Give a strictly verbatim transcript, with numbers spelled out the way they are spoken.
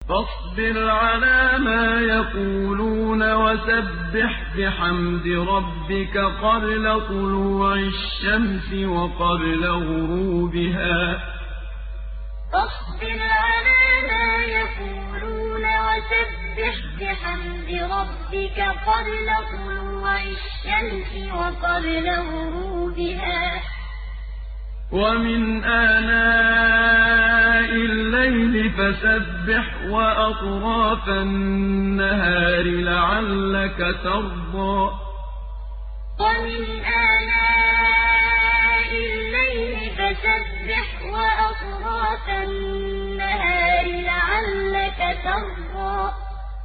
فاصبر على ما يقولون وسبح بحمد ربك قبل طلوع الشمس وقبل غروبها فاصبر على ما يقولون وسبح بحمد ربك قبل طلوع الشمس وقبل غروبها ومن آناء الليل فسبح وأطراف النهار لعلك ترضى ومن آناء الليل فسبح وأطراف النهار لعلك ترضى